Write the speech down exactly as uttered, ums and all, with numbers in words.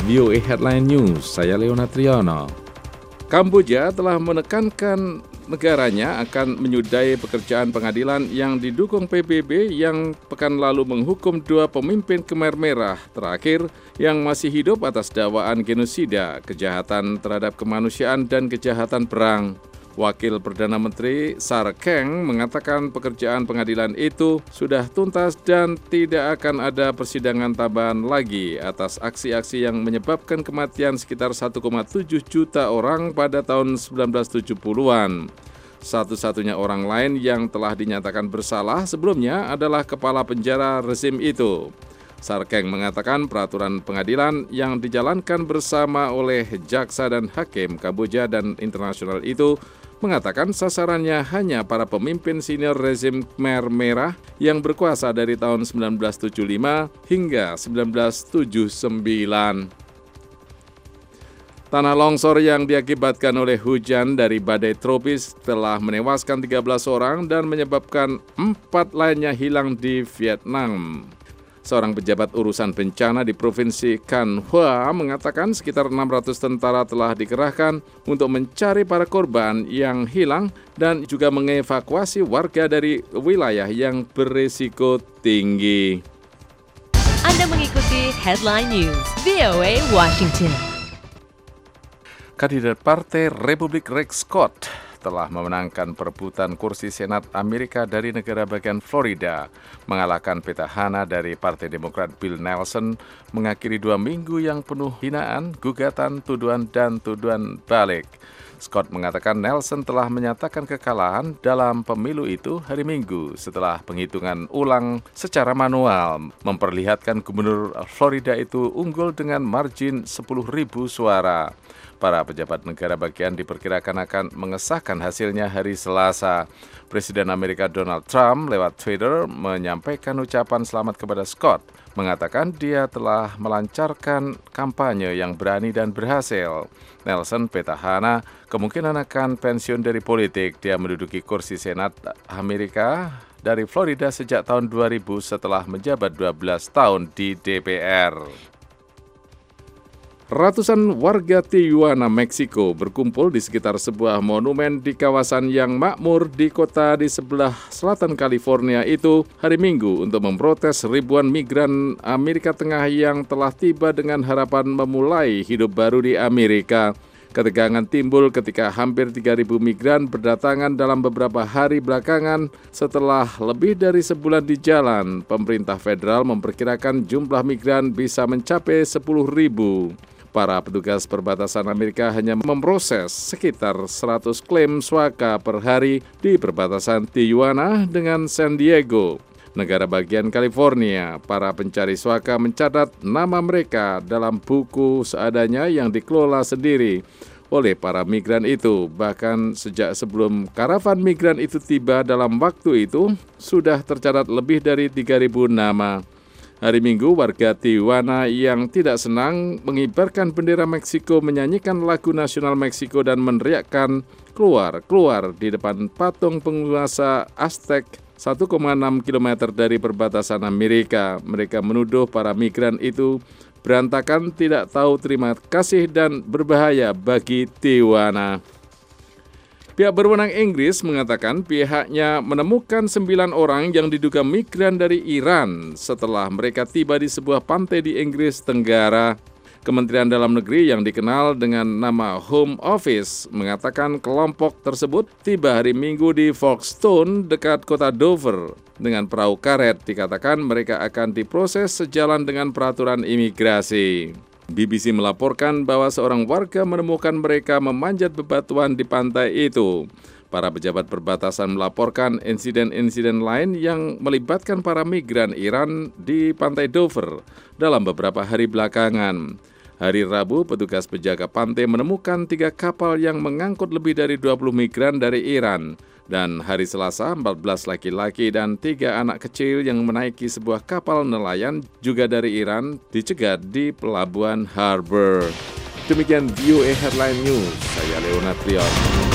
V O A Headline News, saya Leona Triyono. Kamboja telah menekankan negaranya akan menyudahi pekerjaan pengadilan yang didukung P B B yang pekan lalu menghukum dua pemimpin Khmer Merah terakhir yang masih hidup atas dakwaan genosida, kejahatan terhadap kemanusiaan, dan kejahatan perang. Wakil Perdana Menteri Sar Keng mengatakan pekerjaan pengadilan itu sudah tuntas dan tidak akan ada persidangan tambahan lagi atas aksi-aksi yang menyebabkan kematian sekitar satu koma tujuh juta orang pada tahun sembilan belas tujuh puluhan. Satu-satunya orang lain yang telah dinyatakan bersalah sebelumnya adalah kepala penjara rezim itu. Sar Keng mengatakan peraturan pengadilan yang dijalankan bersama oleh jaksa dan hakim Kamboja dan internasional itu mengatakan sasarannya hanya para pemimpin senior rezim Khmer Merah yang berkuasa dari tahun sembilan belas tujuh puluh lima hingga sembilan belas tujuh puluh sembilan. Tanah longsor yang diakibatkan oleh hujan dari badai tropis telah menewaskan tiga belas orang dan menyebabkan empat lainnya hilang di Vietnam. Seorang pejabat urusan bencana di Provinsi Can Hoa mengatakan sekitar enam ratus tentara telah dikerahkan untuk mencari para korban yang hilang dan juga mengevakuasi warga dari wilayah yang berisiko tinggi. Anda mengikuti Headline News V O A Washington. Kandidat Partai Republik Rex Scott telah memenangkan perebutan kursi Senat Amerika dari negara bagian Florida, mengalahkan petahana dari Partai Demokrat Bill Nelson, mengakhiri dua minggu yang penuh hinaan, gugatan, tuduhan, dan tuduhan balik. Scott mengatakan Nelson telah menyatakan kekalahan dalam pemilu itu hari Minggu setelah penghitungan ulang secara manual memperlihatkan gubernur Florida itu unggul dengan margin sepuluh ribu suara. Para pejabat negara bagian diperkirakan akan mengesahkan hasilnya hari Selasa. Presiden Amerika Donald Trump lewat Twitter menyampaikan ucapan selamat kepada Scott, mengatakan dia telah melancarkan kampanye yang berani dan berhasil. Nelson, petahana, kemungkinan akan pensiun dari politik. Dia menduduki kursi Senat Amerika dari Florida sejak tahun dua ribu setelah menjabat dua belas tahun di D P R. Ratusan warga Tijuana, Meksiko berkumpul di sekitar sebuah monumen di kawasan yang makmur di kota di sebelah selatan California itu hari Minggu untuk memprotes ribuan migran Amerika Tengah yang telah tiba dengan harapan memulai hidup baru di Amerika. Ketegangan timbul ketika hampir tiga ribu migran berdatangan dalam beberapa hari belakangan setelah lebih dari sebulan di jalan. Pemerintah federal memperkirakan jumlah migran bisa mencapai sepuluh ribu. Para petugas perbatasan Amerika hanya memproses sekitar seratus klaim swaka per hari di perbatasan Tijuana dengan San Diego, negara bagian California. Para pencari swaka mencatat nama mereka dalam buku seadanya yang dikelola sendiri oleh para migran itu. Bahkan sejak sebelum karavan migran itu tiba dalam waktu itu, sudah tercatat lebih dari tiga ribu nama. Hari Minggu, warga Tijuana yang tidak senang mengibarkan bendera Meksiko, menyanyikan lagu nasional Meksiko dan meneriakkan keluar, keluar di depan patung penguasa Aztec satu koma enam kilometer dari perbatasan Amerika. Mereka menuduh para migran itu berantakan, tidak tahu terima kasih, dan berbahaya bagi Tijuana. Pihak berwenang Inggris mengatakan pihaknya menemukan sembilan orang yang diduga migran dari Iran setelah mereka tiba di sebuah pantai di Inggris Tenggara. Kementerian Dalam Negeri yang dikenal dengan nama Home Office mengatakan kelompok tersebut tiba hari Minggu di Folkestone dekat kota Dover dengan perahu karet. Dikatakan mereka akan diproses sejalan dengan peraturan imigrasi. B B C melaporkan bahwa seorang warga menemukan mereka memanjat bebatuan di pantai itu. Para pejabat perbatasan melaporkan insiden-insiden lain yang melibatkan para migran Iran di pantai Dover dalam beberapa hari belakangan. Hari Rabu, petugas penjaga pantai menemukan tiga kapal yang mengangkut lebih dari dua puluh migran dari Iran. Dan hari Selasa, empat belas laki-laki dan tiga anak kecil yang menaiki sebuah kapal nelayan juga dari Iran dicegat di Pelabuhan Harbor. Demikian V O A Headline News, saya Leona Triyono.